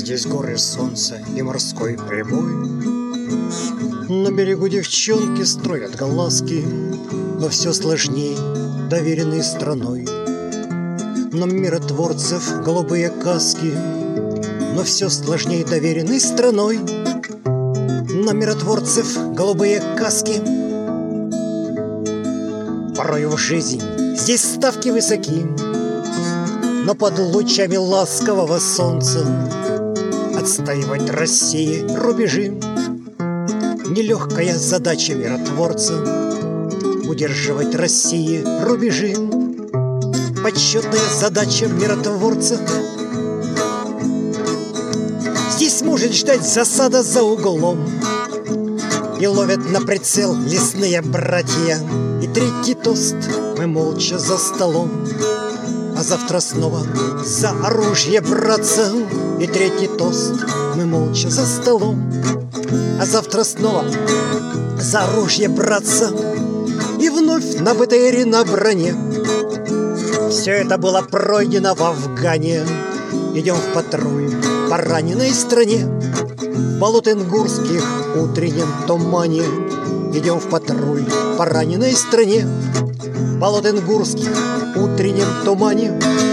Здесь горы, солнце и морской прибой. На берегу девчонки строят глазки, но все сложней, доверенной страной. На миротворцев голубые каски, но все сложней, доверенной страной. На миротворцев голубые каски. Порой в жизнь здесь ставки высоки, но под лучами ласкового солнца отстаивать России рубежи нелегкая задача миротворца. Удерживать России рубежи почетная задача миротворца. Здесь может ждать засада за углом, и ловят на прицел лесные братья. И третий тост мы молча за столом, а завтра снова за оружие браться. И третий тост мы молча за столом, а завтра снова за оружие браться. И вновь на БТРе на броне. Все это было пройдено в Афгане. Идем в патруль по раненой стране. В Болотенгурских утреннем тумане идем в патруль по раненой стране. В Болотенгурских утреннем тумане